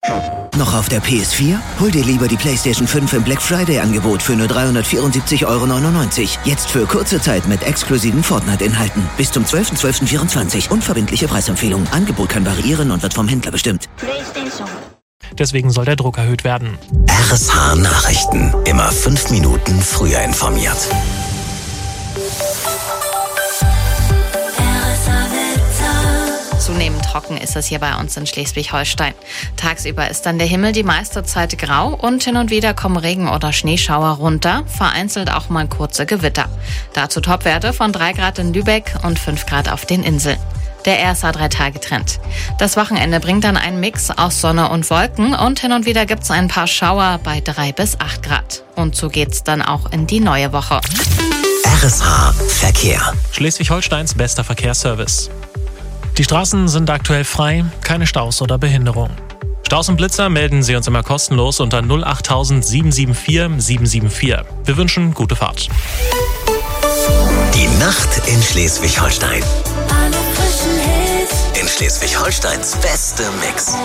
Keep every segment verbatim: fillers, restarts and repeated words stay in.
Noch auf der P S vier? Hol dir lieber die PlayStation fünf im Black Friday-Angebot für nur dreihundertvierundsiebzig Euro neunundneunzig. Jetzt für kurze Zeit mit exklusiven Fortnite-Inhalten. Bis zum zwölften zwölften vierundzwanzig. Unverbindliche Preisempfehlung. Angebot kann variieren und wird vom Händler bestimmt. PlayStation. Deswegen soll der Druck erhöht werden. R S H Nachrichten. Immer fünf Minuten früher informiert. Zunehmend trocken ist es hier bei uns in Schleswig-Holstein. Tagsüber ist dann der Himmel die meiste Zeit grau und hin und wieder kommen Regen- oder Schneeschauer runter, vereinzelt auch mal kurze Gewitter. Dazu Topwerte von drei Grad in Lübeck und fünf Grad auf den Inseln. Der R S A-drei-Tage-Trend. Das Wochenende bringt dann einen Mix aus Sonne und Wolken und hin und wieder gibt's ein paar Schauer bei drei bis acht Grad. Und so geht's dann auch in die neue Woche. R S H Verkehr. Schleswig-Holsteins bester Verkehrsservice. Die Straßen sind aktuell frei, keine Staus oder Behinderung. Staus und Blitzer melden Sie uns immer kostenlos unter null acht sieben sieben vier sieben sieben vier. Wir wünschen gute Fahrt. Die Nacht in Schleswig-Holstein. Alle frischen Hits. In Schleswig-Holsteins beste Mix.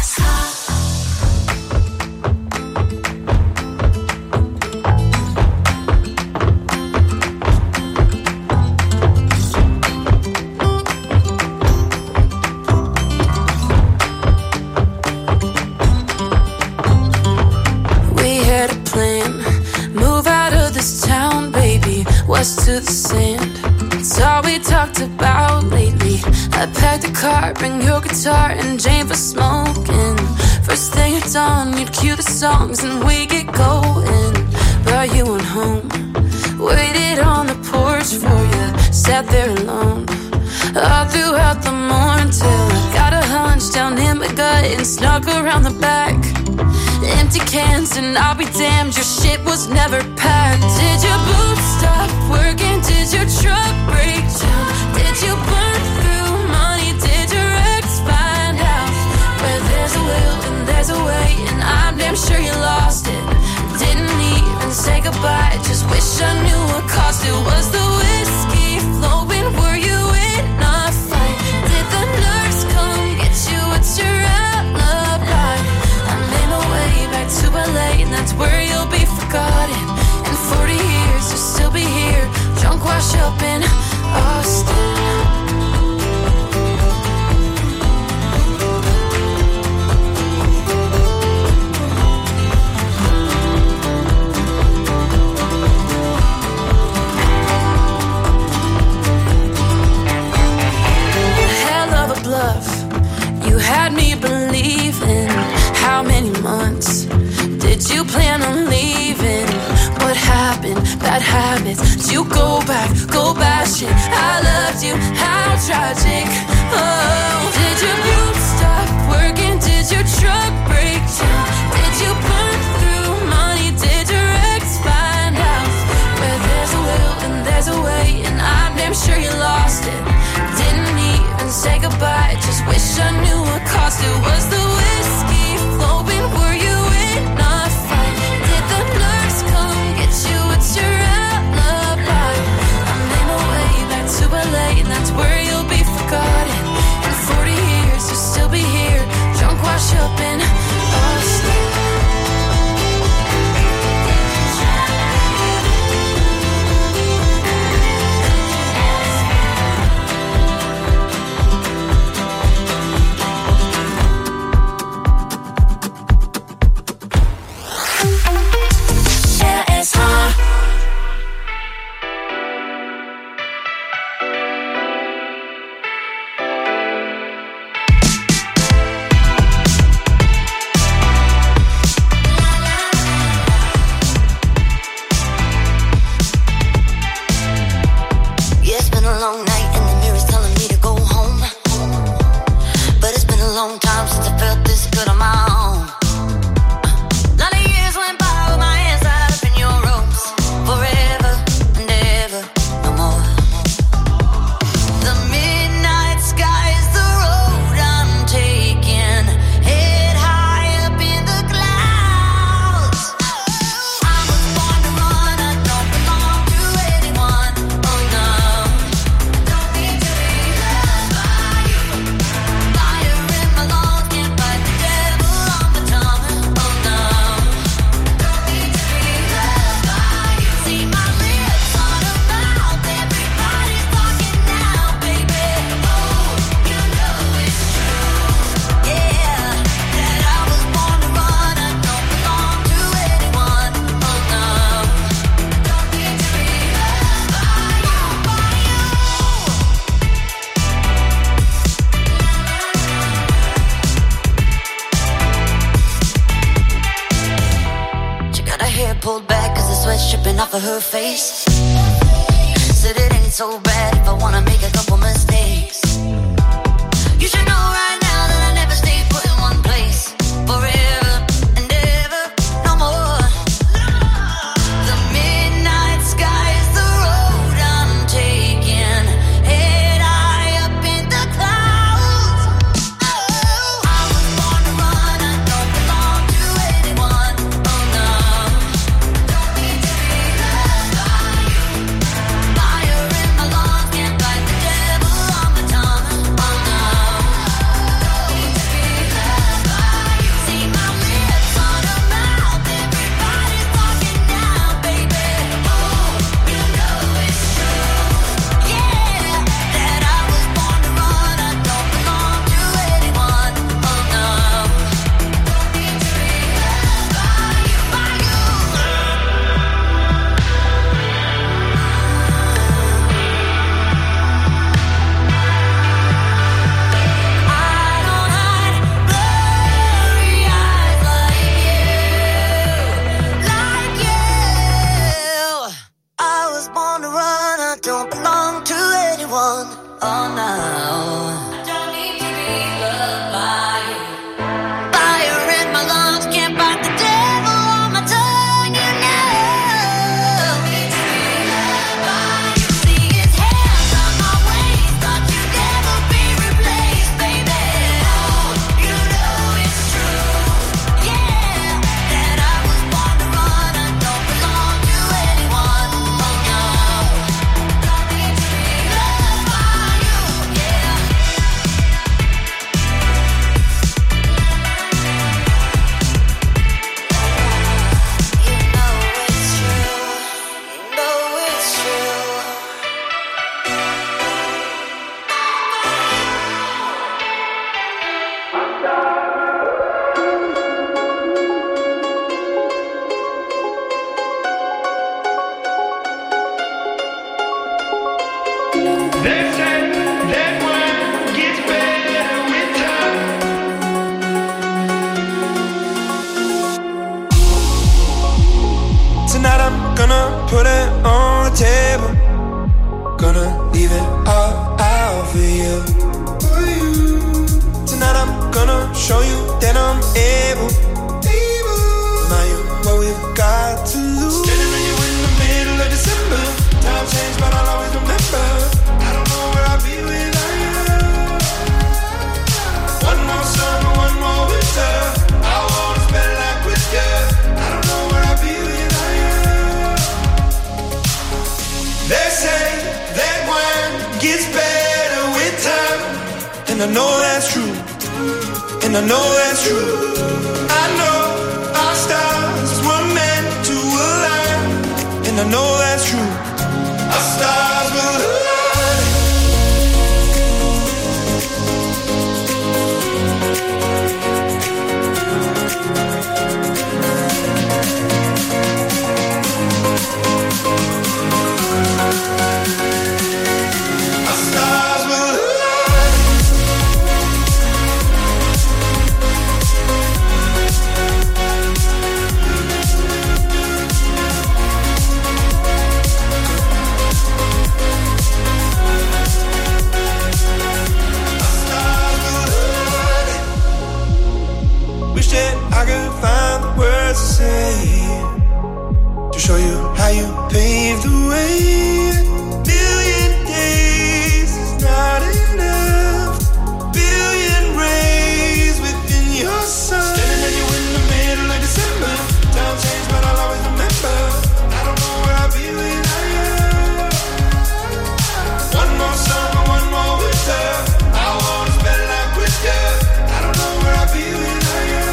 To the sand, it's all we talked about lately. I packed a car, bring your guitar and Jane for smoking. First thing at dawn, you'd cue the songs and we get going. Brought you on home, waited on the porch for you, sat there alone all throughout the morning till I got a hunch down in my gut and snuck around the back. Empty cans and I'll be damned, your shit was never packed. Did your boots stop working? Did your truck break down? Did you burn through money? Did your ex find out? Where there's a will and there's a way, and I'm damn sure you lost it. Didn't even say goodbye, just wish I knew what cost it. Was the whiskey flowing? Were you in a fight? Did the nurse come get you? What's your alibi? I made my way back to L A, and that's where you'll be forgotten. In forty years, you'll still be here, drunk, wash up in Austin. You had me believing. How many months did you plan on leaving? What happened? Bad habits. Did you go back, go bashing? I loved you, how tragic. Oh, did your boots stop working? Did your truck break down? Did you burn through money? Did your ex find out? Where there's a will and there's a way, and I'm damn sure you lost it. Didn't even say goodbye, just wish I knew what cost it. Was the whiskey flowing? Were you in a fight? Did the nurse come get you? What's your alibi? I made my way back to L A, and that's where you'll be forgotten. In pulled back cause the sweat's dripping off of her face. Said it ain't so bad if I wanna make a couple mistakes. You should know right now that I never stay put in one place forever and ever, no more. The midnight sky is the road I'm taking, head high up in the clouds. Oh, I was born to run, I don't belong to anyone. Oh no, don't need to be loved by you. Fire in my lungs, can't fight the devil on my tongue. Oh no, don't need to be loved by you. See my lips on a mouth, everybody's talking now, baby. Oh, you know it's true, yeah, that I was born to run, I don't belong to anyone. Oh no, don't need to be loved by you, by you. I don't hide blurry eyes like you, like you. I was born to run, I don't belong to anyone. Oh no, I don't need to be loved by you. Fire in my lungs, can't fight the devil on my tongue. You know, don't need to be loved by you. See his hands on my waist, thought you'd never be replaced, baby. Oh, you know it's true, yeah, that I was born to run, I don't belong to anyone. Oh no, don't need to be loved by you, yeah. You know it's true, you know it's true. They say that wine gets better with time. Tonight I'm gonna put it on the table. Gonna leave it all out for you. Tonight I'm gonna show you that I'm able. Remind you what we've got to lose. Standing with you in the middle of December. Time changed, but I'll always remember. I don't know where I'll be without you. One more summer, one more winter. I wanna spend life with you. I don't know where I'll be without you. They say that wine gets better with time, and I know that's true. And I know that's true. I know our stars were meant to align, and I know that's true. Our stars will align. Our stars will align. Our stars will align. Wish that I could find the words to say to show you how you paved the way. Million days is not enough. Billion rays within your sun. Standing at you in the middle of December. Time changed, but I'll always remember. I don't know where I'll be without you. One more summer, one more winter. I wanna spend life with you. I don't know where I'll be without you.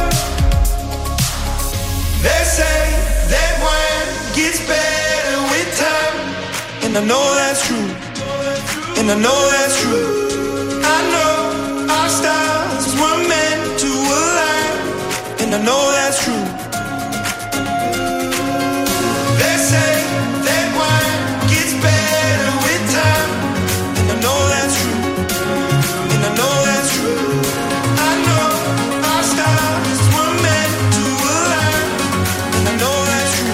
They say that wine gets better with time, and I know that's true. And I know that's true. I know our stars were meant to align, and I know that's true. They say that wine gets better with time, and I know that's true. And I know that's true. I know our stars were meant to align, and I know that's true.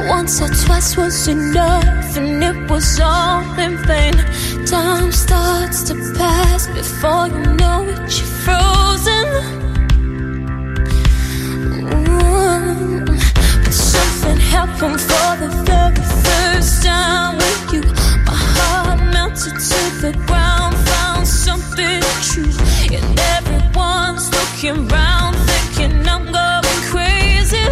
Once or twice was enough, and it was all in vain. Time starts to pass before you know it, you're frozen. Mm. But something happened for the very first time with you. My heart melted to the ground, found something true. And everyone's looking round, thinking I'm going crazy.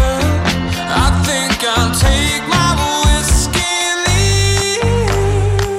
I'll take my whiskey and leave.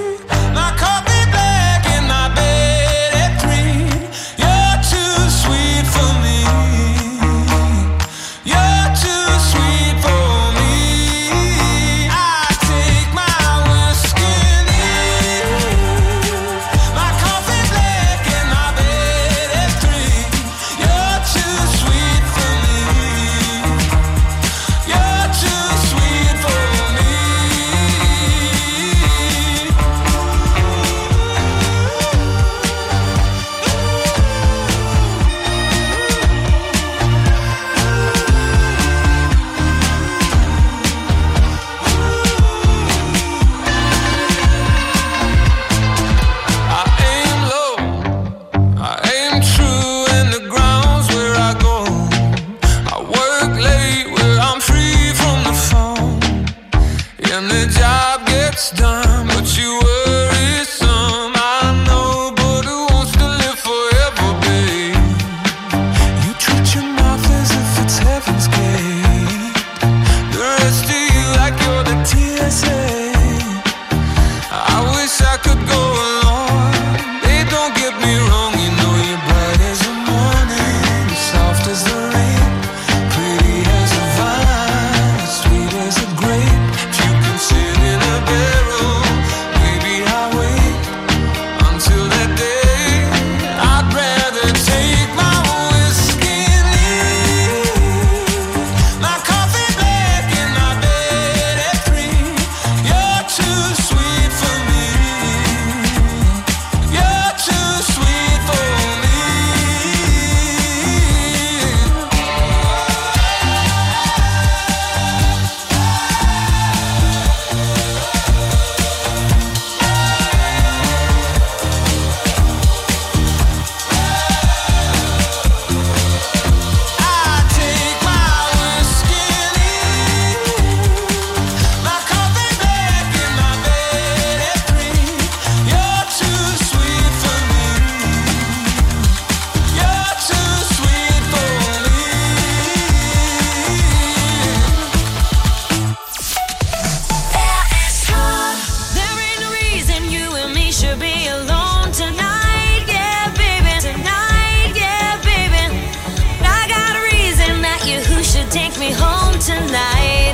tonight.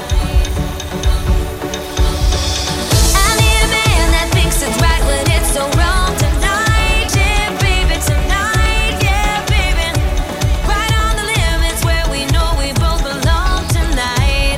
I need a man that thinks it's right when it's so wrong tonight. Yeah, baby, tonight. Yeah, baby. Right on the limits where we know we both belong tonight.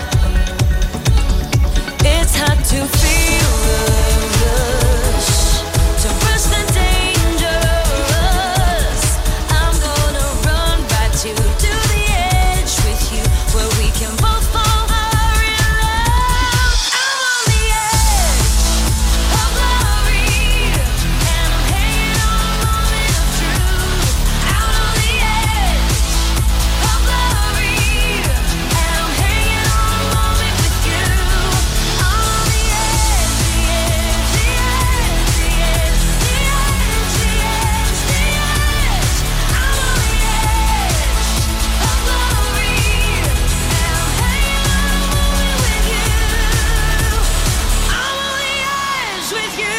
It's hard to feel the rush, to rush the dangerous. I'm gonna run right to to the edge with you, where we can both fall in love. I'm on the edge of glory, and I'm hanging on a moment of truth. Out on the edge of glory, and I'm hanging on a moment with you. I'm on the edge, the edge, the edge, the edge, the edge, the edge, the edge. I'm on the edge of glory, and I'm hanging on a moment with you. I'm on the edge with you.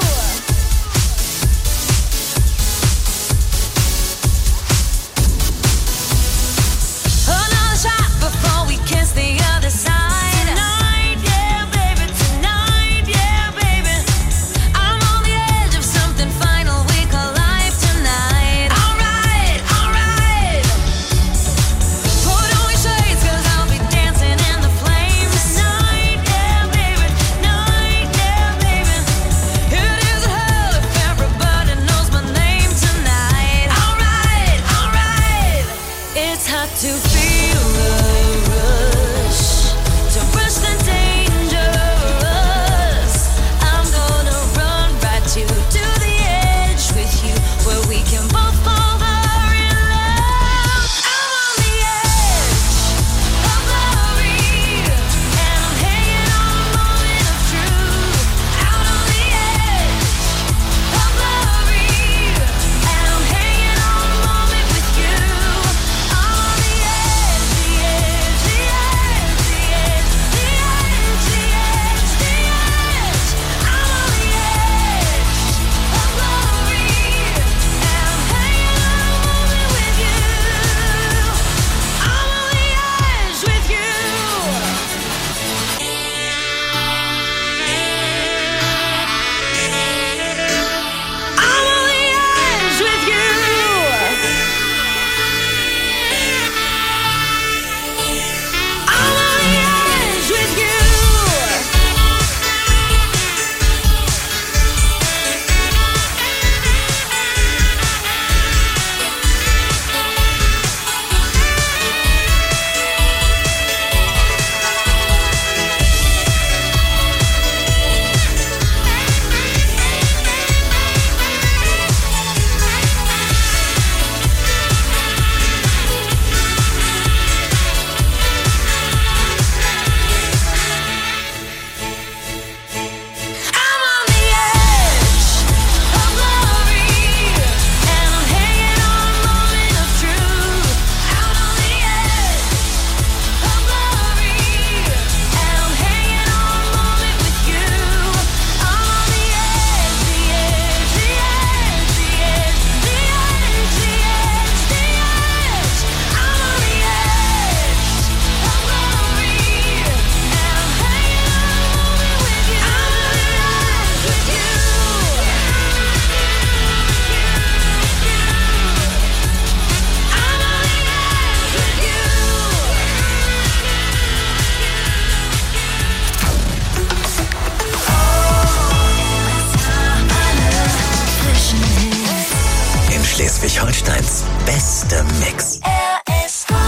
Another shot before we kiss the other side. Tonight, yeah, baby, tonight, yeah, baby. I'm on the edge of something final we call life tonight. Alright, alright. Put on your shades, 'cause I'll be dancing in the flames tonight, yeah, baby, night, yeah, baby. It is hell if everybody knows my name tonight. Alright, alright. It's hard to feel the rush, to rush the dangerous. I'm gonna run right to to the edge with you, where we can both fall in love. I'm on the edge of glory, and I'm hanging on a moment of truth. Out on the edge of glory, and I'm hanging on a moment with you. I'm on the edge, the edge, the edge, the edge, the edge, the edge, the edge. I'm on the edge of glory, and I'm hanging on a moment with you. I'm on the edge with you. I'm on the edge with you. I'm on the edge with you. I'm on the edge of glory, and I'm hanging on a moment of truth. Out on the edge of glory, and I'm hanging on a moment with you. I'm on the edge, the edge, the edge, the edge, the edge, the edge, the edge. I'm on the edge of glory, and I'm hanging on a moment with you. I'm on the edge with you. I'm on the edge with you. In Schleswig-Holsteins beste Mix. R S H.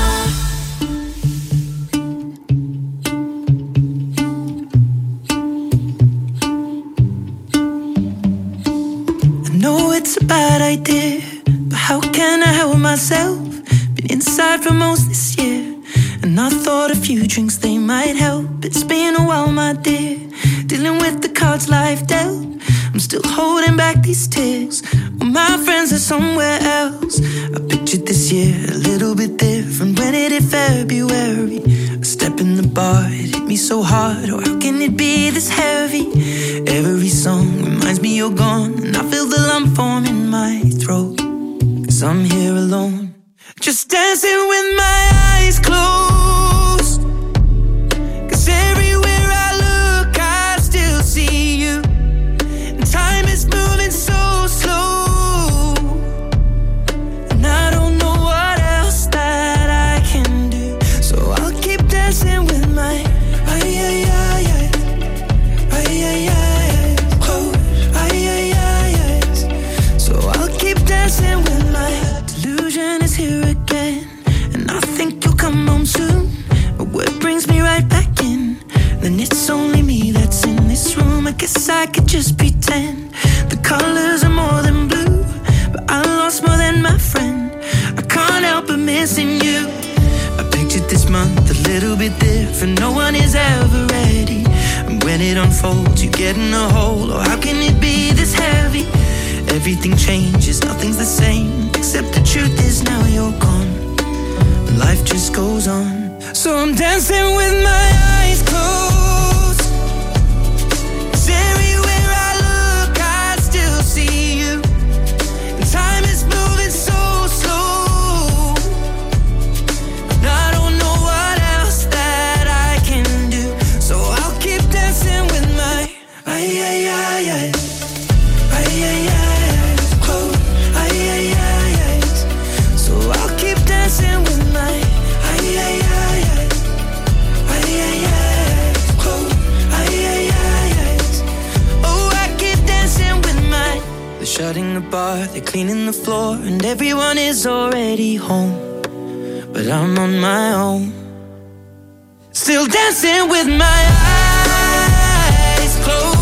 I know it's a bad idea, but how can I help myself? Been inside for most this year, and I thought a few drinks they might help. It's been a while, my dear, dealing with the cards life dealt. I'm still holding back these tears, well, my friends are somewhere else. I pictured this year a little bit different. When it hit February, a step in the bar, it hit me so hard. Oh, how can it be this heavy? Every song reminds me you're gone, and I feel the lump form in my throat, 'cause I'm here alone, just dancing with my eyes closed. again, and I think you'll come home soon. But what brings me right back in? Then it's only me that's in this room. I guess I could just pretend the colors are more than blue, but I lost more than my friend. I can't help but missing you. I pictured this month a little bit different. No one is ever ready, and when it unfolds, you get in a hole. Oh, how can it be this heavy? Everything changes, nothing's the same, except the truth is now you're gone, and life just goes on. So I'm dancing with my eyes closed, 'cause everywhere I look I still see you, and time is moving so slow, and I don't know what else that I can do. So I'll keep dancing with my ay, ay, ay, ay, ay, ay, ay. Dancing with my ay, ay, ay, ay, ay, ay, ay, oh, ay, ay, ay, ay. Oh, I keep dancing with my. They're shutting the bar, they're cleaning the floor, and everyone is already home, but I'm on my own, still dancing with my eyes closed.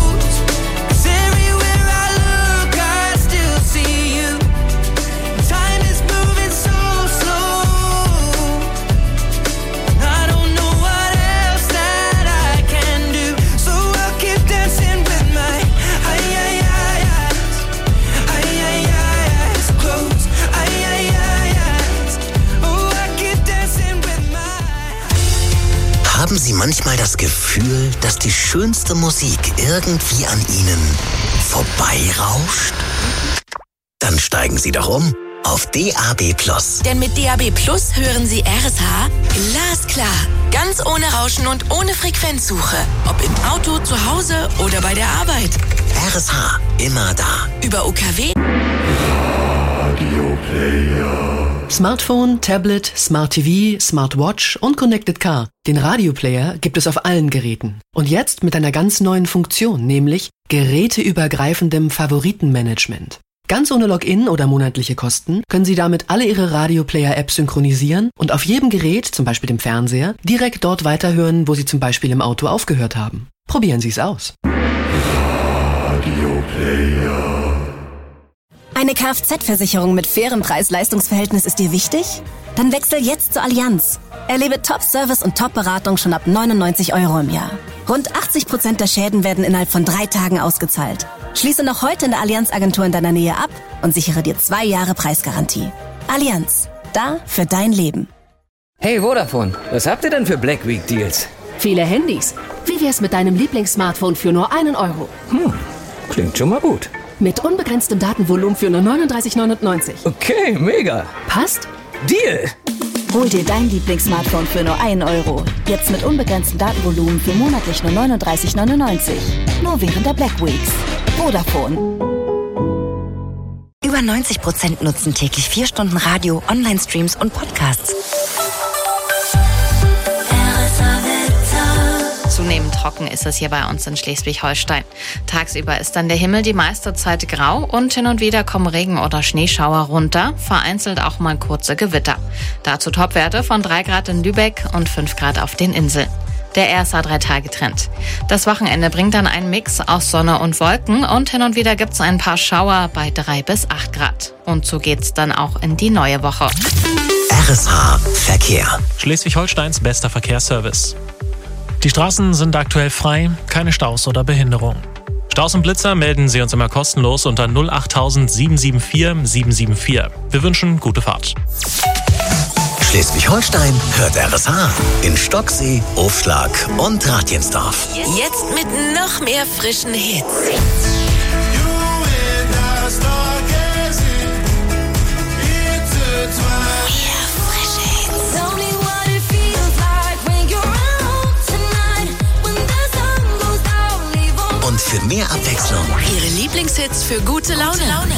Haben Sie manchmal das Gefühl, dass die schönste Musik irgendwie an Ihnen vorbeirauscht? Dann steigen Sie doch um auf D A B Plus. Denn mit D A B Plus hören Sie R S H glasklar. Ganz ohne Rauschen und ohne Frequenzsuche. Ob im Auto, zu Hause oder bei der Arbeit. R S H, immer da. Über U K W. Radio Player. Smartphone, Tablet, Smart T V, Smartwatch und Connected Car. Den Radioplayer gibt es auf allen Geräten. Und jetzt mit einer ganz neuen Funktion, nämlich geräteübergreifendem Favoritenmanagement. Ganz ohne Login oder monatliche Kosten können Sie damit alle Ihre Radioplayer-Apps synchronisieren und auf jedem Gerät, zum Beispiel dem Fernseher, direkt dort weiterhören, wo Sie zum Beispiel im Auto aufgehört haben. Probieren Sie es aus. Radioplayer. Eine Kfz-Versicherung mit fairem Preis-Leistungs-Verhältnis ist dir wichtig? Dann wechsel jetzt zur Allianz. Erlebe Top-Service und Top-Beratung schon ab neunundneunzig Euro im Jahr. Rund achtzig Prozent der Schäden werden innerhalb von drei Tagen ausgezahlt. Schließe noch heute in der Allianz-Agentur in deiner Nähe ab und sichere dir zwei Jahre Preisgarantie. Allianz, da für dein Leben. Hey Vodafone, was habt ihr denn für Black Week Deals? Viele Handys. Wie wär's mit deinem Lieblingssmartphone für nur einen Euro? Hm, klingt schon mal gut. Mit unbegrenztem Datenvolumen für nur neununddreißig neunundneunzig. Okay, mega. Passt? Deal! Hol dir dein Lieblingssmartphone für nur einen Euro. Jetzt mit unbegrenztem Datenvolumen für monatlich nur neununddreißig neunundneunzig. Nur während der Black Weeks. Vodafone. Über neunzig Prozent nutzen täglich vier Stunden Radio, Online-Streams und Podcasts. Zunehmend trocken ist es hier bei uns in Schleswig-Holstein. Tagsüber ist dann der Himmel die meiste Zeit grau und hin und wieder kommen Regen- oder Schneeschauer runter, vereinzelt auch mal kurze Gewitter. Dazu Topwerte von drei Grad in Lübeck und fünf Grad auf den Inseln. Der R S A-Drei-Tage-Trend. Das Wochenende bringt dann einen Mix aus Sonne und Wolken und hin und wieder gibt's ein paar Schauer bei drei bis acht Grad. Und so geht's dann auch in die neue Woche. R S H Verkehr. Schleswig-Holsteins bester Verkehrsservice. Die Straßen sind aktuell frei, keine Staus oder Behinderung. Staus und Blitzer melden Sie uns immer kostenlos unter null acht sieben sieben vier sieben sieben vier. Wir wünschen gute Fahrt. Schleswig-Holstein hört R S H in Stocksee, Aufschlag und Ratjensdorf. Jetzt mit noch mehr frischen Hits. Und für mehr Abwechslung Ihre Lieblingshits für gute Laune. Gute Laune.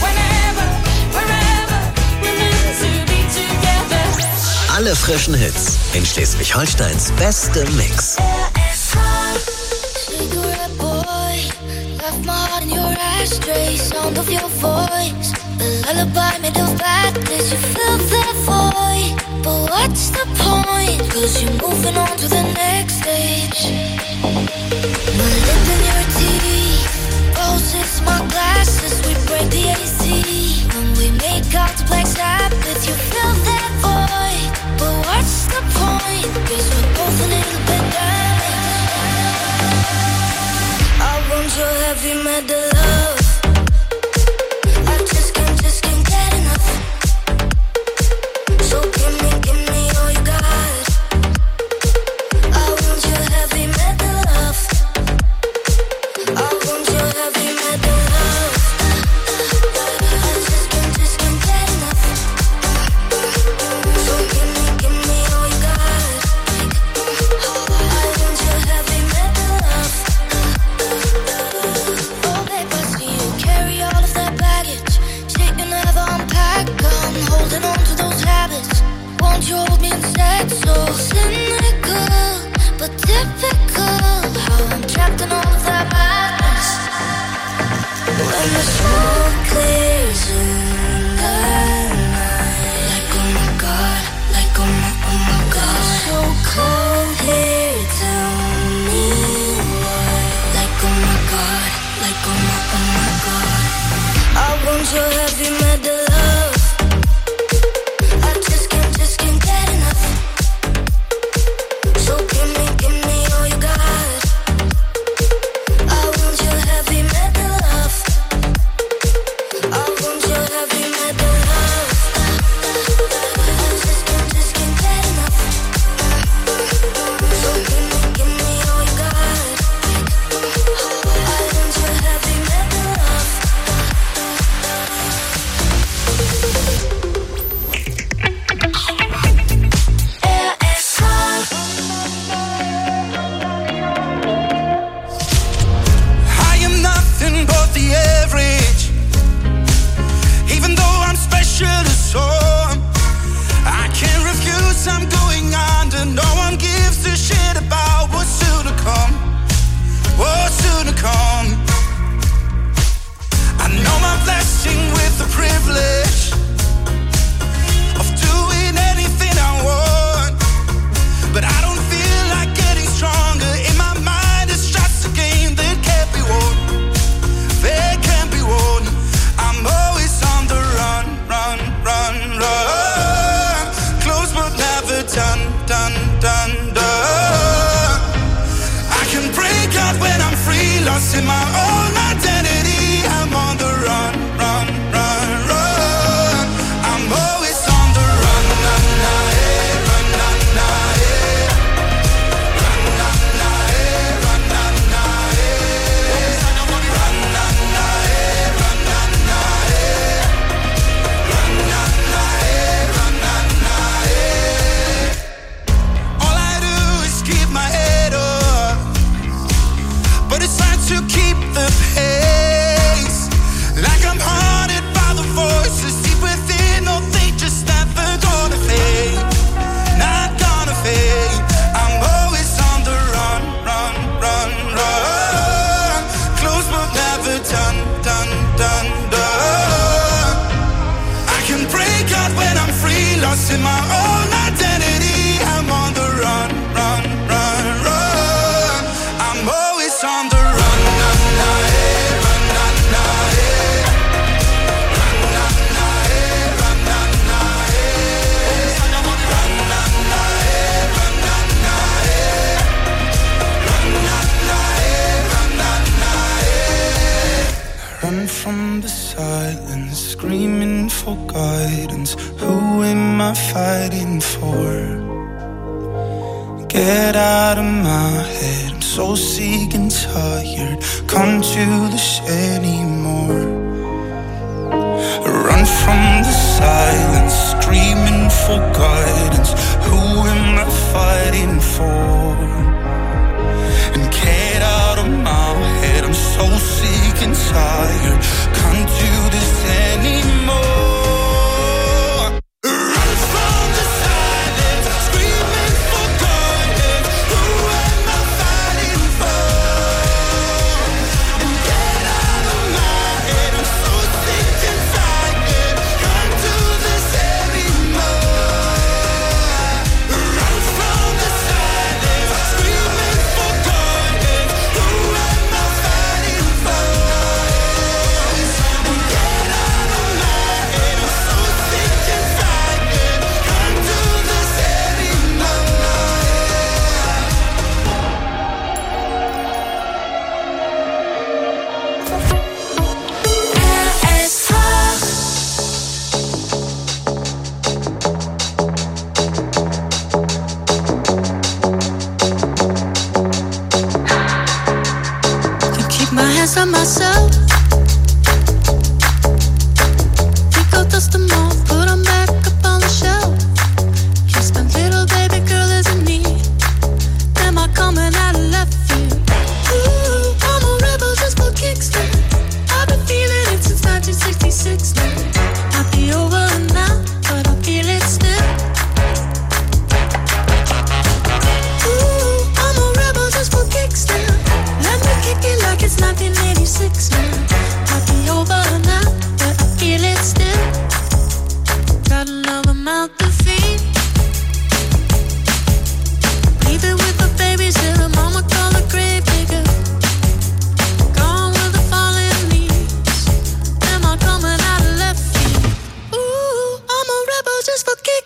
Alle frischen Hits in Schleswig-Holsteins bestem Mix. Sound of your voice, the lullaby made of badness. You feel the void. 'cause you're moving on to the next stage. My lip in your teeth, roses, my glasses, we break the A C. When we make out to Black Sabbath, you fill that void. But what's the point? 'Cause we're both a little bit damaged. I want your heavy metal love. I just can't, just can't get enough. So give me, give me all you got. I want your heavy metal love. I want your heavy metal love. I just can't, just can't get enough. So give me, give me all you got. I want your heavy metal love. Oh babe, I see you carry all of that baggage. Shit you never unpack. I'm holding on to those habits. Won't you hold me instead? So cynical, but typical. How I'm trapped in all of that madness. When the smoke clears in the night, like oh my god, like oh my, oh my god. So cold here, tell me why. Like oh my god, like oh my, oh my god. I want your heavy metal love. I just can't, just can't get enough. So give me, give me all you got. I want your heavy metal love. I want your heavy metal love. I just can't, just can't get enough. So give me, give me all you got. I want your heavy metal love. I am nothing but the average. Even though I'm special to some, I can't refuse, I'm going under. No one gives a shit about what's soon to come. What's soon to come. I know my blessing with the privilege of doing anything I want. But I don't feel like getting stronger. In my mind it's just a game that can't be won. That can't be won. I'm always on the run, run, run, run. Close but never done, done, done, done. I can break out when I'm free, lost in my own identity. I'm on the run, run, run, run. I'm always on the run, na, na, eh, run, na, na, eh. Run, na, na, eh, run, na, na, eh. Run, na, na, eh, run, na, na, eh. Run, na, na, eh, run, na, na, eh. All I do is keep my head up, but it's hard to keep the pace. Like I'm haunted by the voices deep within. No, they just never gonna fade. Not gonna fade. I'm always on the run, run, run, run. Close but never done, done, done, done. I can break out when I'm free, lost in my own identity. I'm on the run, run, run, run. I'm always on the run, na, na, eh, run, na, na, eh. Run, na, na, eh, run, na, na, eh. Run, na, na, eh, run, na, na, eh. Run, na, na, eh, run, na, na, eh. Run from the silence, screaming for guidance. Who am I fighting for? Get out of my head, I'm so sick and tired. Can't do this anymore. Run from the silence, screaming for guidance. Who am I fighting for? And get out of my head, I'm so sick and tired. Can't do this anymore. Run from the silence, screaming for guidance. Who am I fighting for? And get out of my head, I'm so sick and tired. Can't do this anymore. Run from the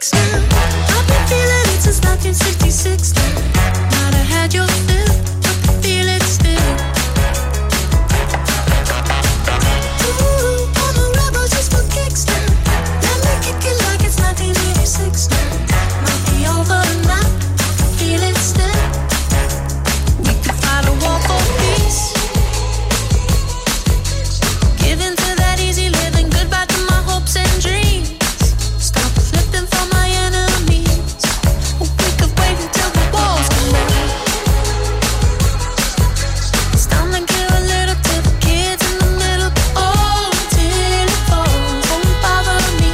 kicks now. I've been feeling it since nineteen sixty-six now. Might have had your fill, but I feel it still. Ooh, I'm a rebel just for kicks now. Let me kick it like it's nineteen eighty-six now. Might be over now, I feel it still. We could fight a war for peace. Give in to that easy living, goodbye to my hopes and dreams. Stop flipping for my enemies. We could wait until the walls come down. It's time to give a little to the kids in the middle. Oh, till it falls, won't bother me.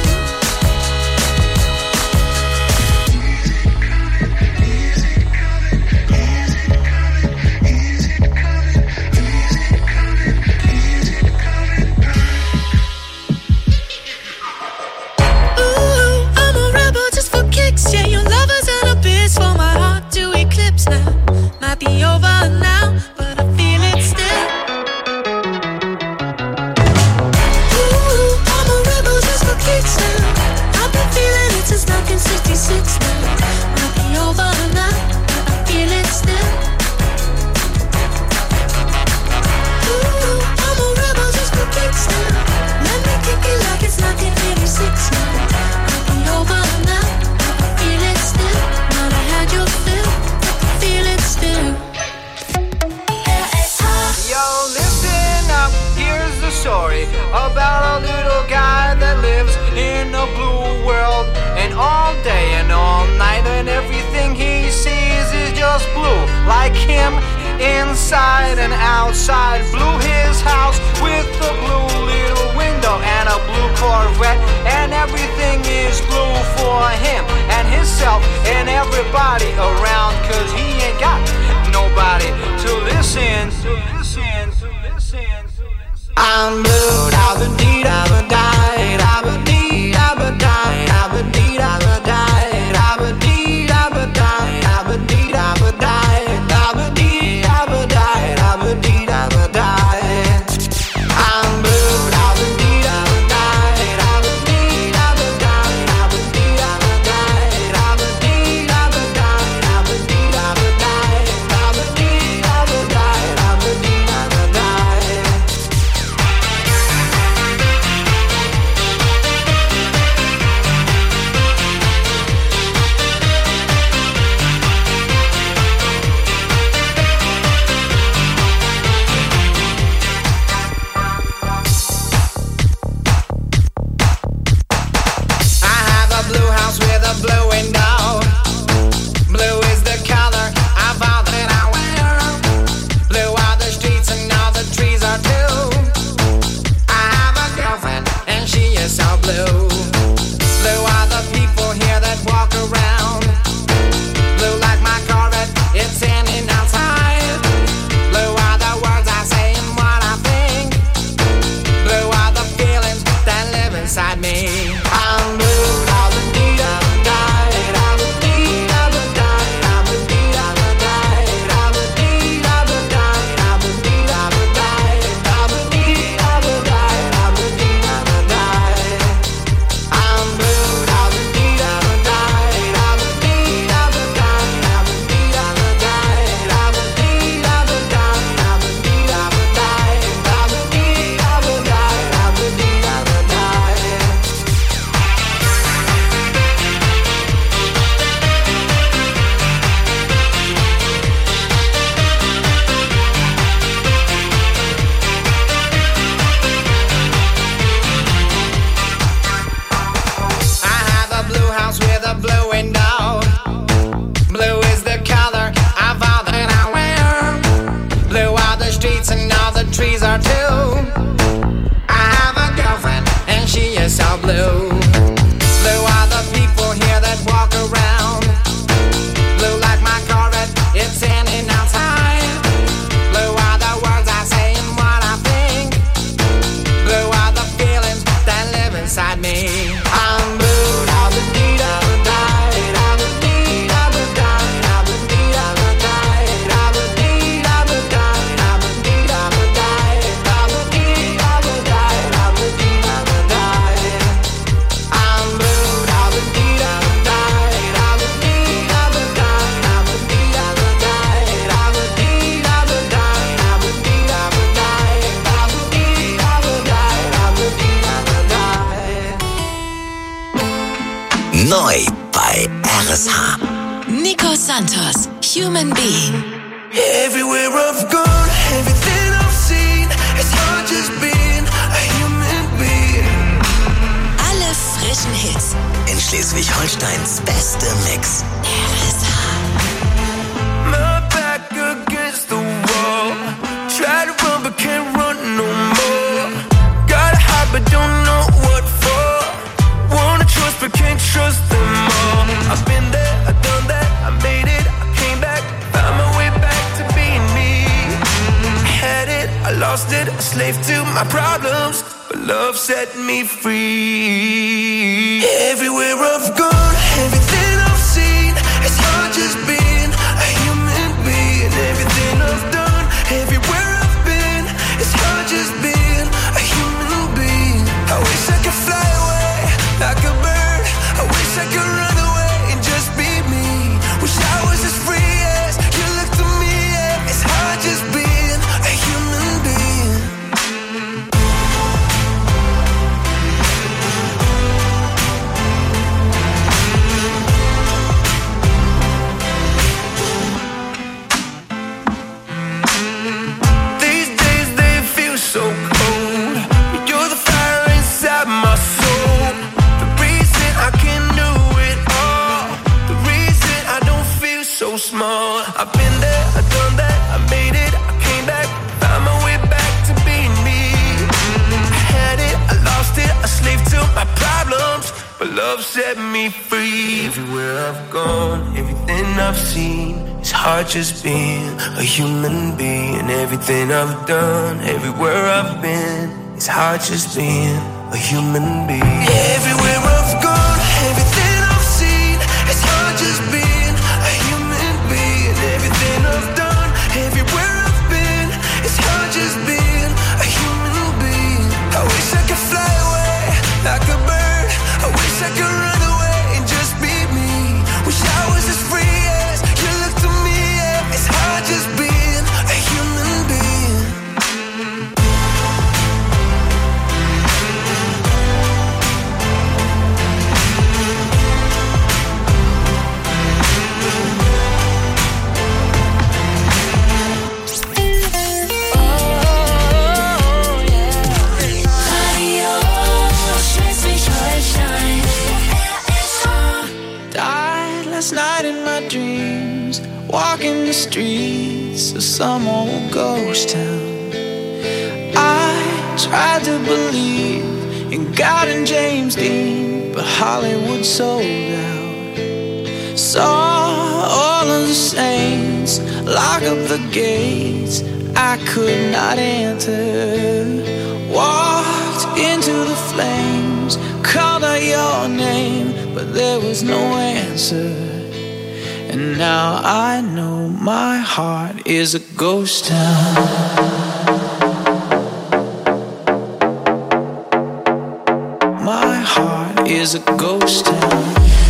Ooh, I'm a rebel just for kicks. Yeah, your lovers and a bitch for my heart to eclipse now. Might be over now, but I feel it still. Ooh, I'm a rebel just for kicks now. I've been feeling it since nineteen sixty-six now. Might be over now, but I feel it still. Ooh, I'm a rebel just for kicks now. Let me kick it like it's nineteen eighty-six now. Might be over now, but I feel it still. Might have had your fill, but I feel it still. Yo, listen up, here's the story about a little guy that lives in a blue world. And all day and all night and everything he sees is just blue. Like him, inside and outside. Blew his house with a blue little window and a blue Corvette. And everything is blue for him and himself and everybody around. Cause he ain't got nobody to listen, to listen, to listen, to listen. I'm blue, I've been deed, I've been died, I've been deed, I've been died, I've been deed, I've been died, I've been deed, I've been died, I've been deed, I've been died, I've been deed, I've been died, I've been deed, I've been died. I'm blue, I've been deed, I've been died, I've been deed, I've been died, I've been deed, I've been died, I've been deed, I've been died, I've been deed, I've been died, I've been deed, I've been died, I've been deed, I've been died. Neu bei R S H. Nico Santos, Human Being. Everywhere I've gone, everything I've seen, it's hard just being a human being. Alle frischen Hits. In Schleswig-Holsteins beste Mix. R S H. My back against the wall. Try to run but can't run no more. Gotta hide but don't know what for. Wanna trust but can't trust them all. I've been there, I've done that, I made it, I came back, found my way back to being me. I had it, I lost it, a slave to my problems, but love set me free. Everywhere I've gone, everything I've seen, it's hard just being a human being. Everything I've done, everywhere I've been, it's hard just being a human being. I wish I could fly away like a bird. I wish I could run away and just be me. Wish I was as free as you look to me. Yeah. It's hard just being a human being. These days they feel so cold. You're the fire inside my soul. The reason I can do it all. The reason I don't feel so small. I've been there, I've done that, I made it, I came back, found my way back to being me. I had it, I lost it, a slave to my problems, but love set me free. Everywhere I've gone, everything I've seen, it's hard just being a human being. Everything I've done, everywhere I've been, it's hard just being a human being. Everywhere I've gone, everything I've seen, it's hard just being a human being. Everything I've done, everywhere I've been, it's hard just being a human being. I wish I could fly away like a bird. I wish I could run away and just be me. Wish I was as free as you look to me. Yeah. It's hard just being a human being. Died last night in my dreams, walking the streets of some old ghost town. I tried to believe in God and James Dean, but Hollywood sold out. Saw all of the saints lock up the gates I could not enter. Walked into the flames, called out your name, but there was no answer. And now I know my heart is a ghost town. My heart is a ghost town.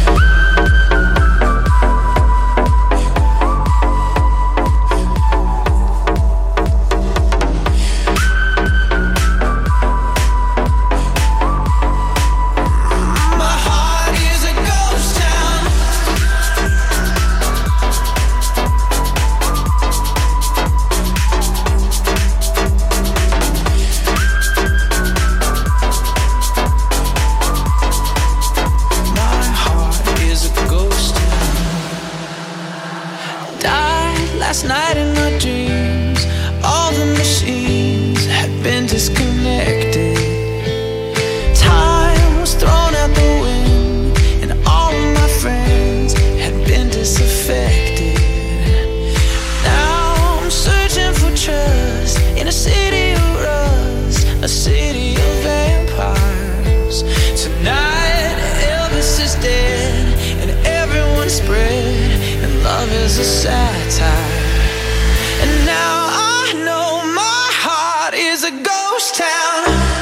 Last night in my dreams, all the machines had been disconnected. Time was thrown out the wind, and all of my friends had been disaffected. Now I'm searching for trust in a city of rust, a city of vampires. Tonight Elvis is dead, and everyone's spread, and love is a satire. And now I know my heart is a ghost town.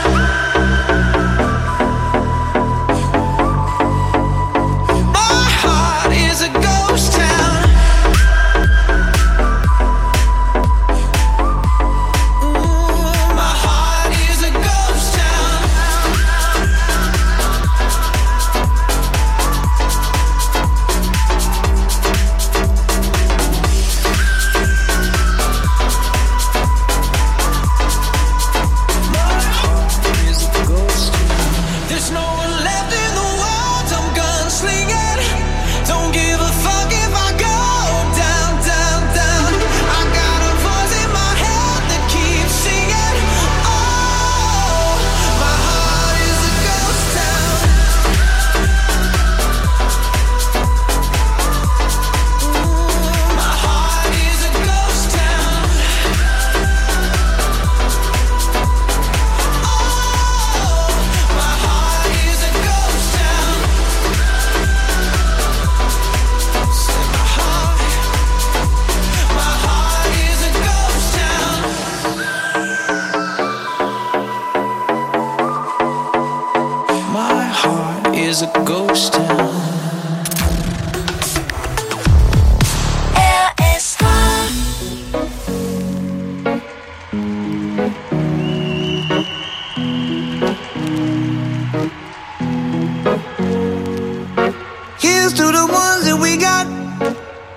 My heart is a ghost town. Ooh, my heart is a ghost town.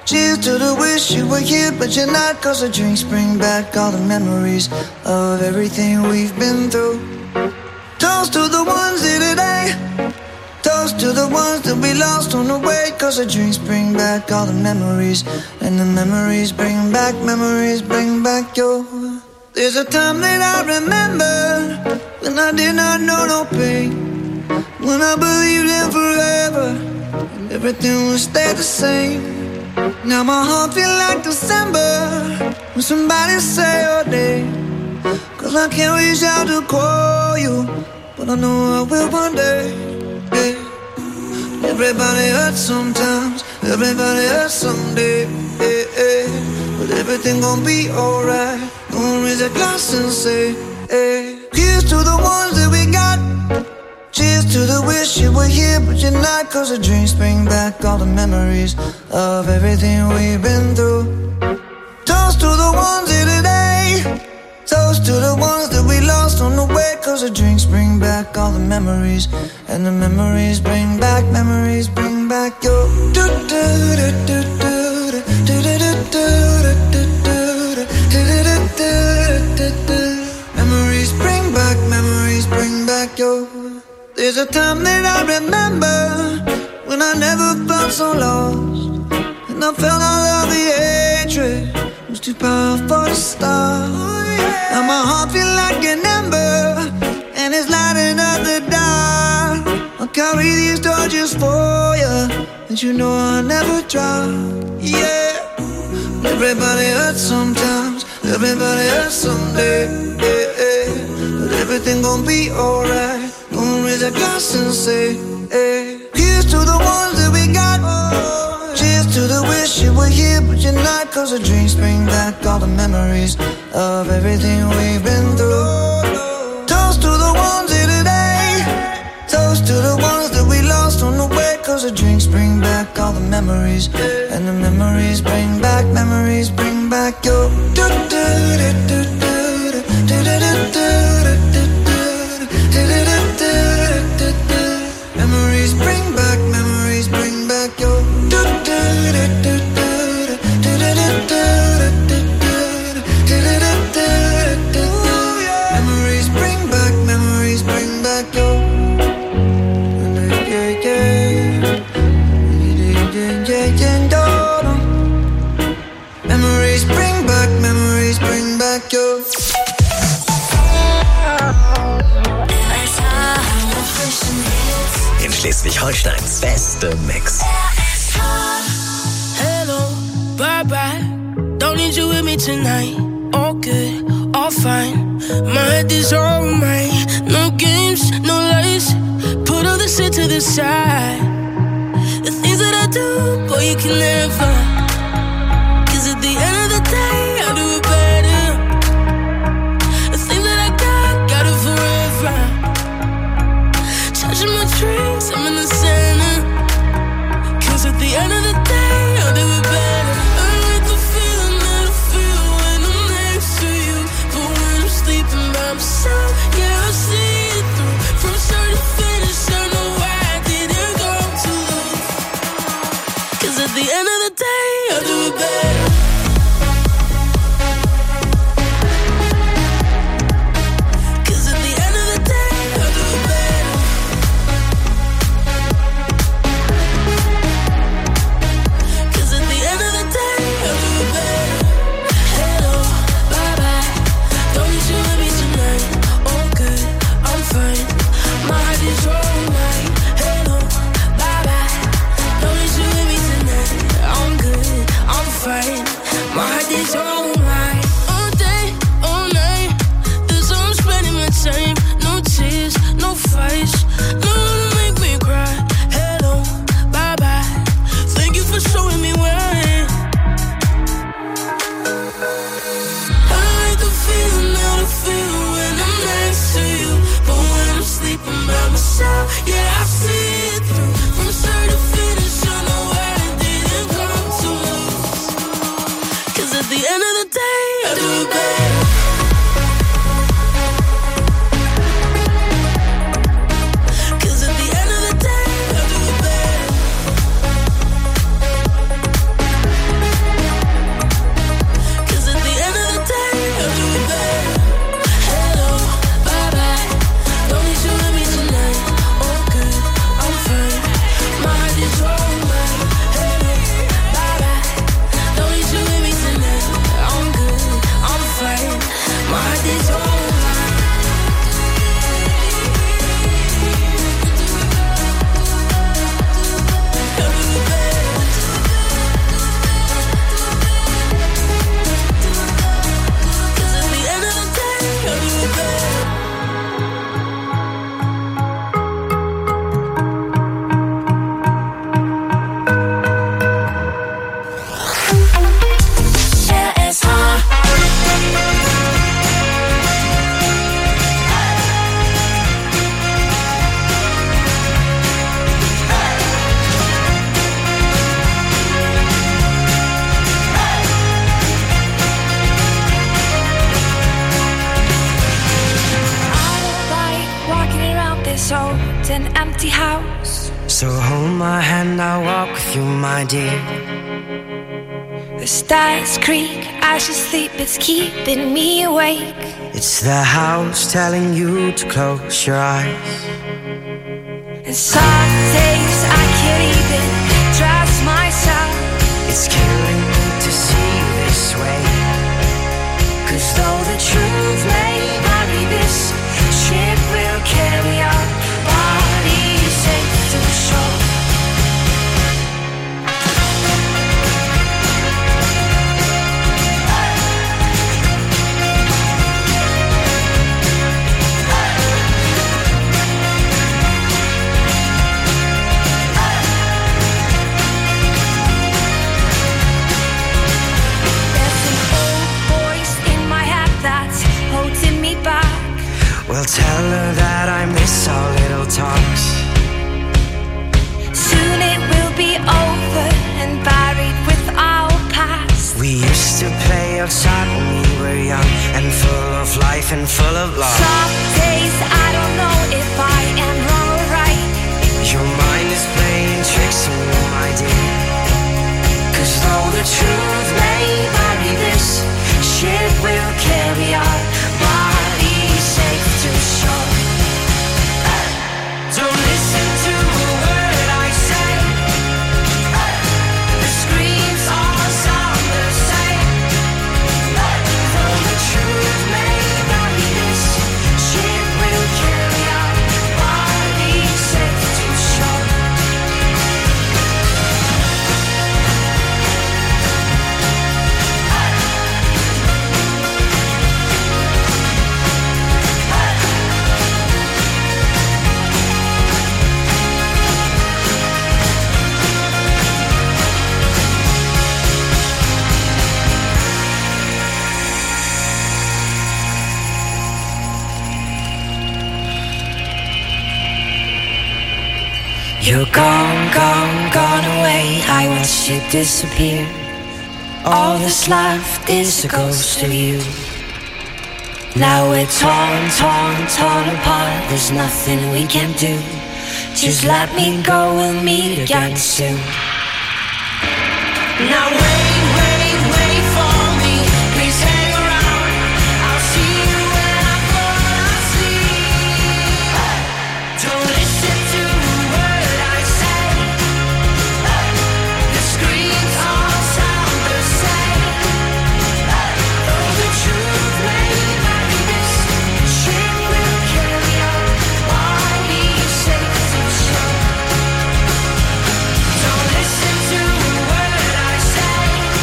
Cheers to the wish you were here, but you're not. Cause the drinks bring back all the memories of everything we've been through. Toast to the ones here today. Toast to the ones that we lost on the way. Cause the drinks bring back all the memories. And the memories bring back, memories bring back your. There's a time that I remember when I did not know no pain. When I believed in forever and everything would stay the same. Now my heart feel like December when somebody say your name. Cause I can't reach out to call you, but I know I will one day, yeah. Everybody hurts sometimes, everybody hurts someday, yeah, yeah. But everything gon' be alright. Gonna raise a glass and say, hey. Here's to the ones that we got. Cheers to the wish you were here, but you're not. Cause the drinks bring back all the memories of everything we've been through. Toast to the ones here today. Toast to the ones that we lost on the way. Cause the drinks bring back all the memories. And the memories bring back, memories bring back your. Memories bring back, memories bring back your. There's a time that I remember when I never felt so lost. And I felt all of the hatred was too powerful to stop. Now my heart feel like an ember and it's lighting up the dark. I'll carry these torches for you, and you know I'll never drop. Yeah. Everybody hurts sometimes, everybody hurts someday, yeah, yeah. But everything gon' be alright. Gonna raise a glass and say, hey. Here's to the ones that we got. Cheers to the wish you were here, but you're not. Cause the drinks bring back all the memories of everything we've been through. Toast to the ones here today. Toast to the ones that we lost on the way. Cause the drinks bring back all the memories. And the memories bring back, memories bring back your. Memories bring back, memories bring back your. Memories bring back, memories bring back your. Memories bring back, memories bring back your. In Schleswig-Holsteins beste Mix. Hello, bye bye. Don't need you with me tonight. All good, all fine. My head is alright. No games, no lies. Put all the shit to the side. The things that I do, boy, you can never. Cause at the end of the day, I'll do it better. The thing that I got, got it forever. Touching my dreams, I'm in the center. Cause at the end of the day, I'll do it better. I like the feeling that I feel when I'm next to you. But when I'm sleeping by myself, yeah, I see it through. From start to finish, I know why I didn't go too low. Cause at the end of the day, I'll do it better. My heart is alright. All day, all night. That's how I'm spending my time. No tears, no fights. No one to make me cry. Hello, bye bye. Thank you for showing me why. I like the feeling that I feel when I'm next to you. But when I'm sleeping by myself, yeah, I see it through. From start to finish, I know why I didn't come to lose. Cause at the end of the day, I do it better. Cause at the end of the day, I do it better. empty house. So hold my hand, I'll walk with you, my dear. The stars creak, I should sleep, it's keeping me awake. It's the house telling you to close your eyes. And some days I can't even trust myself. It's killing me to see you this way. Cause though the truth may vary, this ship will carry our bodies safe to shore. Well, tell her that I miss our little talks. Soon it will be over and buried with our past. We used to play outside when we were young and full of life and full of love. Some days I don't know if I am wrong or right. Your mind is playing tricks on you, my dear. Cause though the truth may vary, this ship will carry our bodies safe to shore. Don't listen to a word I say. The screams all sound the same. Though the truth may vary, this ship will carry our bodies safe to shore. You're gone, gone, gone away. I watched you disappear. All that's left is a ghost of you. Now we're torn, torn, torn apart. There's nothing we can do. Just let me go, we'll meet again soon. Now wait, wait, wait for me. Please hang around. I'll see you when I fall asleep. Don't listen to a word I say. The screams all sound the same. Though the truth may vary, this ship will carry our bodies safe to shore. Don't listen to a word I say.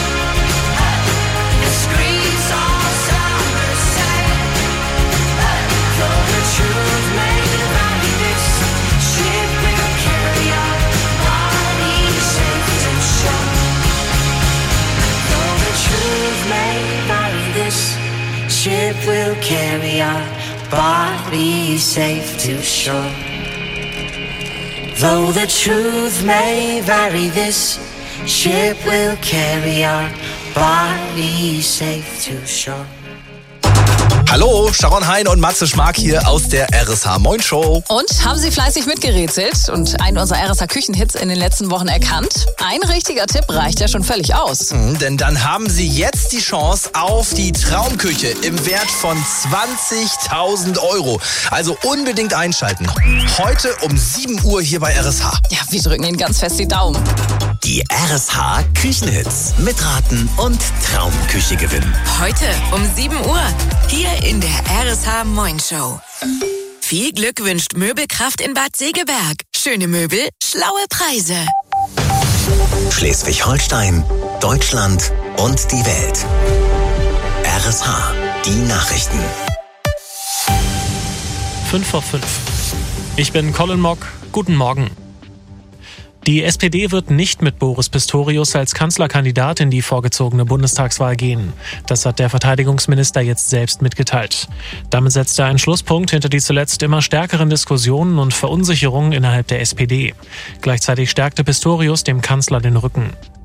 The screams all sound the same. Though the truth may vary, this ship will carry our bodies safe to shore. Though the truth may vary, this ship will carry our bodies safe to shore. Though the truth may vary, this ship will carry our bodies safe to shore. Hallo, Sharon Hein und Matze Schmark hier aus der R S H Moin Show. Und haben Sie fleißig mitgerätselt und einen unserer R S H-Küchenhits in den letzten Wochen erkannt? Ein richtiger Tipp reicht ja schon völlig aus. Mhm, denn dann haben Sie jetzt die Chance auf die Traumküche im Wert von zwanzigtausend Euro. Also unbedingt einschalten. Heute um sieben Uhr hier bei R S H. Ja, wir drücken Ihnen ganz fest die Daumen. Die R S H Küchenhits. Mitraten und Traumküche gewinnen. Heute um sieben Uhr. Hier in der R S H Moin Show. Viel Glück wünscht Möbelkraft in Bad Segeberg. Schöne Möbel, schlaue Preise. Schleswig-Holstein, Deutschland und die Welt. R S H, die Nachrichten. fünf vor fünf. Ich bin Colin Mock. Guten Morgen. Die S P D wird nicht mit Boris Pistorius als Kanzlerkandidat in die vorgezogene Bundestagswahl gehen. Das hat der Verteidigungsminister jetzt selbst mitgeteilt. Damit setzt er einen Schlusspunkt hinter die zuletzt immer stärkeren Diskussionen und Verunsicherungen innerhalb der S P D. Gleichzeitig stärkte Pistorius dem Kanzler den Rücken.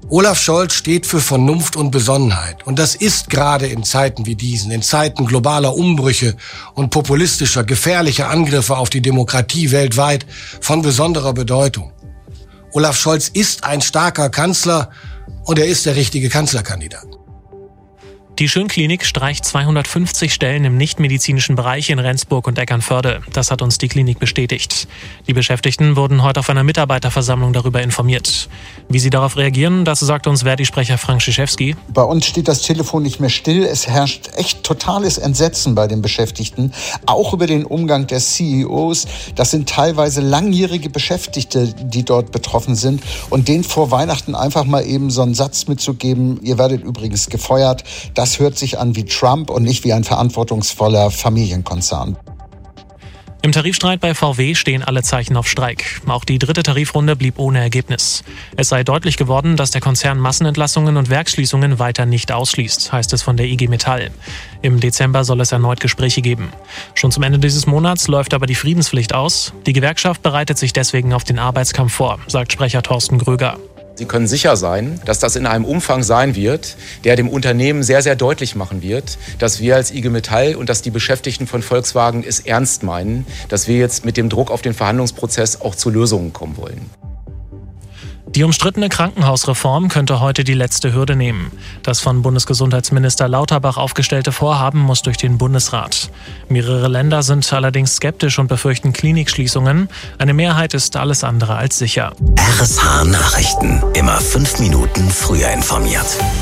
Olaf Scholz steht für Vernunft und Besonnenheit. Und das ist gerade in Zeiten wie diesen, in Zeiten globaler Umbrüche und populistischer, gefährlicher Angriffe auf die Demokratie weltweit von besonderer Bedeutung. Olaf Scholz ist ein starker Kanzler und er ist der richtige Kanzlerkandidat. Die Schönklinik streicht zweihundertfünfzig Stellen im nichtmedizinischen Bereich in Rendsburg und Eckernförde. Das hat uns die Klinik bestätigt. Die Beschäftigten wurden heute auf einer Mitarbeiterversammlung darüber informiert. Wie sie darauf reagieren, das sagt uns Verdi-Sprecher Frank Schischewski. Bei uns steht das Telefon nicht mehr still. Es herrscht echt totales Entsetzen bei den Beschäftigten. Auch über den Umgang der C E Os. Das sind teilweise langjährige Beschäftigte, die dort betroffen sind. Und denen vor Weihnachten einfach mal eben so einen Satz mitzugeben, ihr werdet übrigens gefeuert, das Das hört sich an wie Trump und nicht wie ein verantwortungsvoller Familienkonzern. Im Tarifstreit bei V W stehen alle Zeichen auf Streik. Auch die dritte Tarifrunde blieb ohne Ergebnis. Es sei deutlich geworden, dass der Konzern Massenentlassungen und Werksschließungen weiter nicht ausschließt, heißt es von der I G Metall. Im Dezember soll es erneut Gespräche geben. Schon zum Ende dieses Monats läuft aber die Friedenspflicht aus. Die Gewerkschaft bereitet sich deswegen auf den Arbeitskampf vor, sagt Sprecher Thorsten Gröger. Sie können sicher sein, dass das in einem Umfang sein wird, der dem Unternehmen sehr, sehr deutlich machen wird, dass wir als I G Metall und dass die Beschäftigten von Volkswagen es ernst meinen, dass wir jetzt mit dem Druck auf den Verhandlungsprozess auch zu Lösungen kommen wollen. Die umstrittene Krankenhausreform könnte heute die letzte Hürde nehmen. Das von Bundesgesundheitsminister Lauterbach aufgestellte Vorhaben muss durch den Bundesrat. Mehrere Länder sind allerdings skeptisch und befürchten Klinikschließungen. Eine Mehrheit ist alles andere als sicher. R S H Nachrichten. Immer fünf Minuten früher informiert.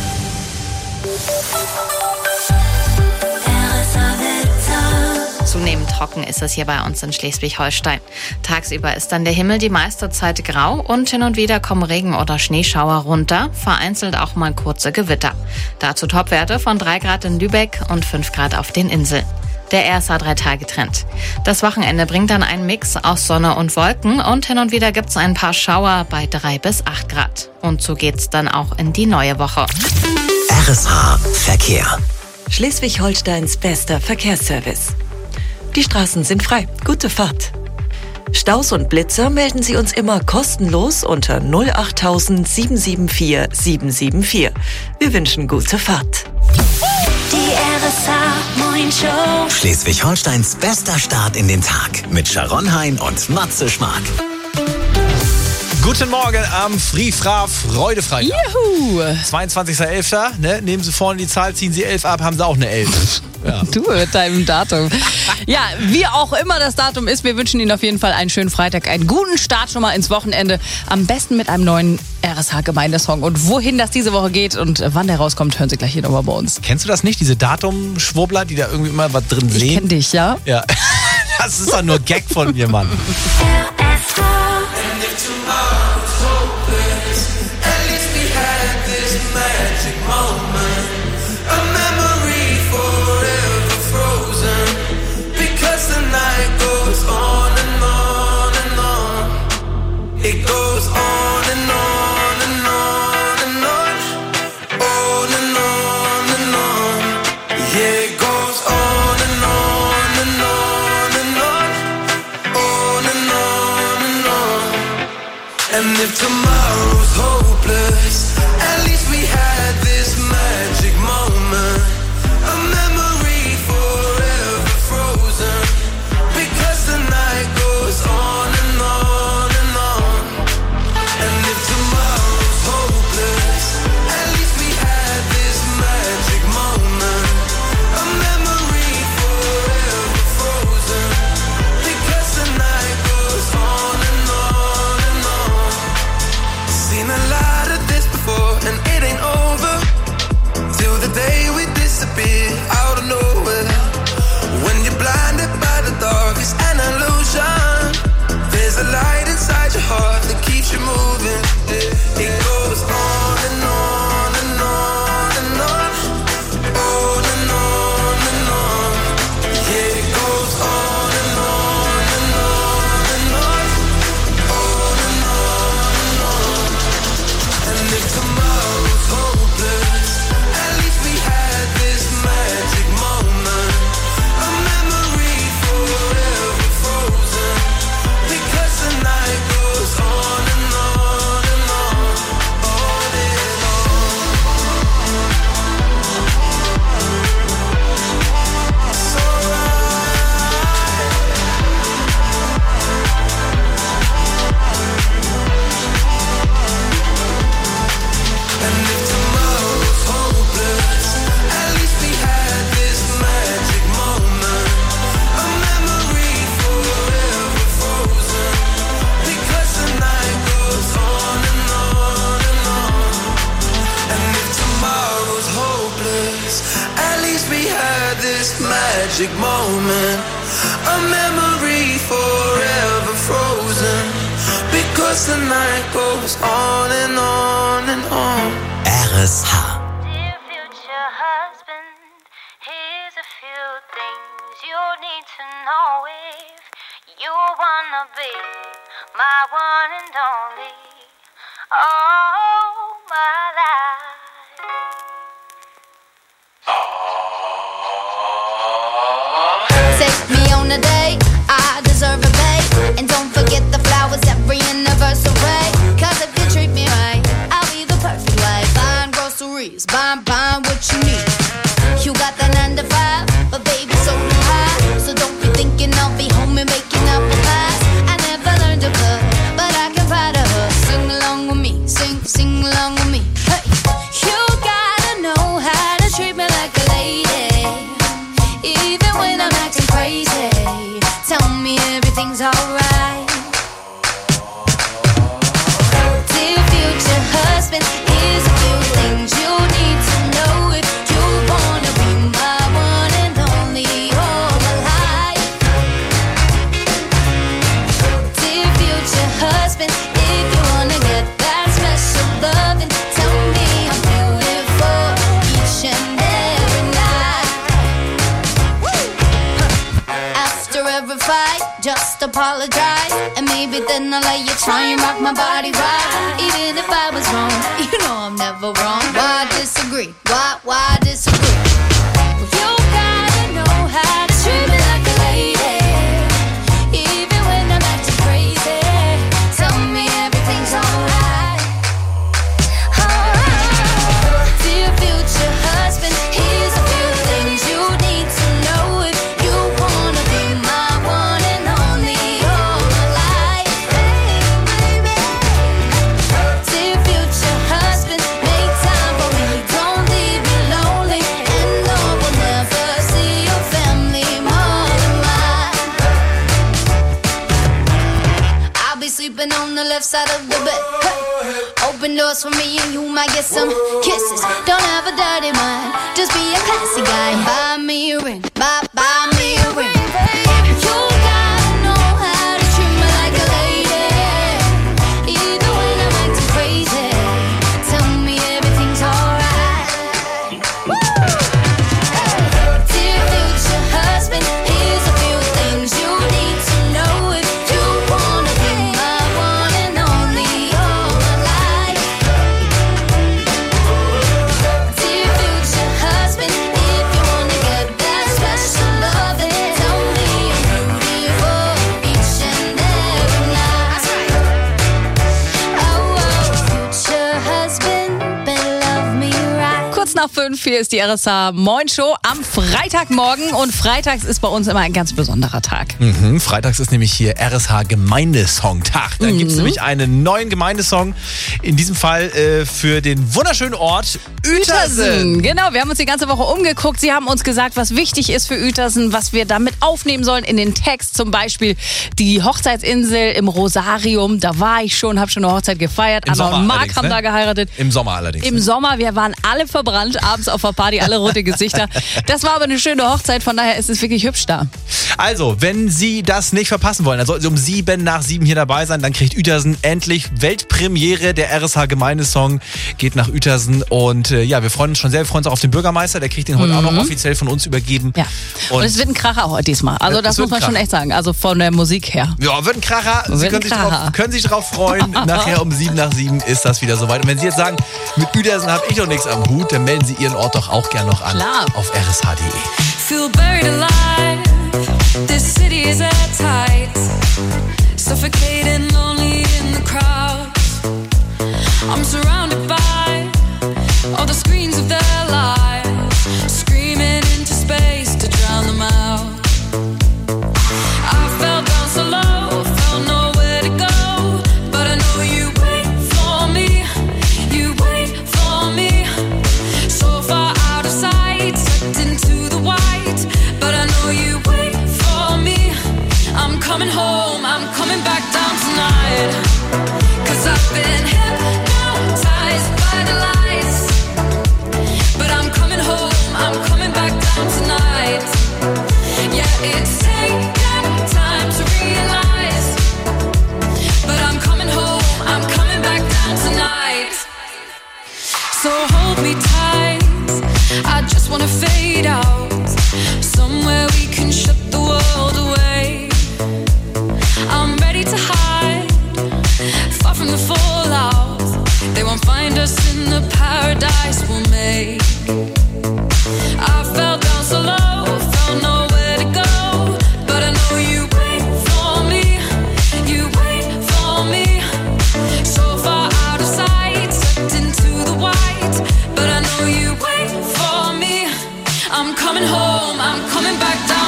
Zunehmend trocken ist es hier bei uns in Schleswig-Holstein. Tagsüber ist dann der Himmel die meiste Zeit grau und hin und wieder kommen Regen- oder Schneeschauer runter, vereinzelt auch mal kurze Gewitter. Dazu Topwerte von drei Grad in Lübeck und fünf Grad auf den Inseln. Der R S H drei Tage Trend. Das Wochenende bringt dann einen Mix aus Sonne und Wolken und hin und wieder gibt's ein paar Schauer bei drei bis acht Grad. Und so geht's dann auch in die neue Woche. R S H Verkehr. Schleswig-Holsteins bester Verkehrsservice. Die Straßen sind frei. Gute Fahrt. Staus und Blitzer melden Sie uns immer kostenlos unter null acht sieben sieben vier sieben sieben vier. Wir wünschen gute Fahrt. Die R S H Moin-Show. Schleswig-Holsteins bester Start in den Tag mit Sharon Hein und Matze Schmark. Guten Morgen am Free-Fra Freudefreitag. Juhu! zweiundzwanzigster elfter Ne? Nehmen Sie vorne die Zahl, ziehen Sie elf ab, haben Sie auch eine elf. Ja. Du mit deinem Datum. Ja, wie auch immer das Datum ist, wir wünschen Ihnen auf jeden Fall einen schönen Freitag, einen guten Start schon mal ins Wochenende. Am besten mit einem neuen R S H-Gemeindesong. Und wohin das diese Woche geht und wann der rauskommt, hören Sie gleich hier nochmal bei uns. Kennst du das nicht, diese Datumschwurbler, die da irgendwie immer was drin sehen? Ich kenn dich, ja? Ja. Das ist doch nur Gag von mir, Mann. And if tomorrow's hopeless, at least we had this magic moment. A memory forever frozen. Because the night goes on and on and on. And if tomorrow's hopeless, at least we had this magic moment. A memory forever frozen. Because the night goes on and on and on. magic moment, a memory forever frozen, because the night goes on and on and on. R S H. Dear future husband, here's a few things you need to know if you wanna be my one and only. Oh, my life. Take me on a date, I deserve a pay. And don't forget the flowers every anniversary. Cause if you treat me right, I'll be the perfect wife. Buying groceries, buying, buying what you need. You got the nine to five, but baby so do I. So don't be thinking I'll be home and making apple pies. I never learned to cook, but I can find a hook. Sing along with me, sing, sing along with me. Hey, you gotta know how to treat me like a lady. Even when I'm acting crazy, tell me everything's alright. Dear future husband, here's a few things you need to know if you wanna be my one and only all my life. Dear future husband, if you wanna get that special loving, tell me I'm beautiful each and every night. After every fight, just apologize, and maybe then I'll let you try and rock my body right. Even if I was wrong, you know I'm never wrong. Why disagree? Why, why disagree? You gotta know how to treat me like a lady. Even when I'm acting crazy, tell me everything's alright. Alright. Dear future husband, here's a few things you need to know if you wanna be my one and only all my life. Dear future husband, make time for me, don't leave me lonely, and no, we'll never see your family more than mine. I'll be sleeping on the left side of the bed. Hey. Open doors for me and you might get some kisses. Don't have a dirty mind, just be a classy guy. Buy me a ring, buy, buy me a ring. You gotta know how to treat me like a lady. Even when I'm acting crazy, tell me everything's alright. Dear future husband, here's a few things you need to know if you wanna be my one and only all my life. Dear future husband, if you wanna get that special loving, tell me I'm beautiful each and every night. Oh, oh, future husband, better love me right. Kurz nach fünf, hier ist die R S H Moin Show am Freitagmorgen. Und freitags ist bei uns immer ein ganz besonderer Tag. Mhm, freitags ist nämlich hier R S H Gemeindesong-Tag. Da Mhm. gibt es nämlich einen neuen Gemeindesong. In diesem Fall äh, für den wunderschönen Ort Uetersen. Genau, wir haben uns die ganze Woche umgeguckt. Sie haben uns gesagt, was wichtig ist für Uetersen, was wir damit aufnehmen sollen in den Text. Zum Beispiel die Hochzeitsinsel im Rosarium. Da war ich schon, habe schon eine Hochzeit gefeiert. Im Anna Sommer und Marc allerdings, haben ne? da geheiratet. Im Sommer allerdings. Im ne? Sommer, wir waren alle verbrannt, abends auf der Party, alle rote Gesichter. Das war aber eine schöne Hochzeit, von daher ist es wirklich hübsch da. Also, wenn Sie das nicht verpassen wollen, dann sollten Sie um sieben nach sieben hier dabei sein. Dann kriegt Uetersen endlich Weltpremiere. Der R S H Gemeindesong geht nach Uetersen. Und äh, ja, wir freuen uns schon sehr. Wir freuen uns auch auf den Bürgermeister. Der kriegt den heute Mhm. auch noch offiziell von uns übergeben. Ja. Und, Und, es wird ein Kracher heute diesmal. Also Es das wird muss man ein schon Kracher. echt sagen. Also von der Musik her. ja, wird ein Kracher. Sie Wird können ein sich, drauf, Kracher. können sich drauf freuen. Nachher um sieben nach sieben ist das wieder soweit. Und wenn Sie jetzt sagen, mit Uetersen habe ich doch nichts am Hut, dann melden Sie Ihren Ort doch auch gern noch an. Klar. Auf r s h punkt d e. Feel buried alive. This city is at tight. Suffocating, lonely in the crowd. I'm surrounded by all the screens of their lives, screaming into space to drown them out. I fell down so low, felt nowhere to go, but I know you wait for me. You wait for me. So far out of sight, sucked into the white, but I know you wait for me. I'm coming home, I'm coming back down tonight, 'cause I've been hypnotized by the lights. So hold me tight, I just wanna fade out, somewhere we can shut the world away. I'm ready to hide, far from the fallout. They won't find us in the paradise we'll make. I fell down so low, found nowhere to go, but I know you wait for me, you wait for me. So far out of sight, sucked into the white, but I know you wait for me. I'm coming home, I'm coming back down.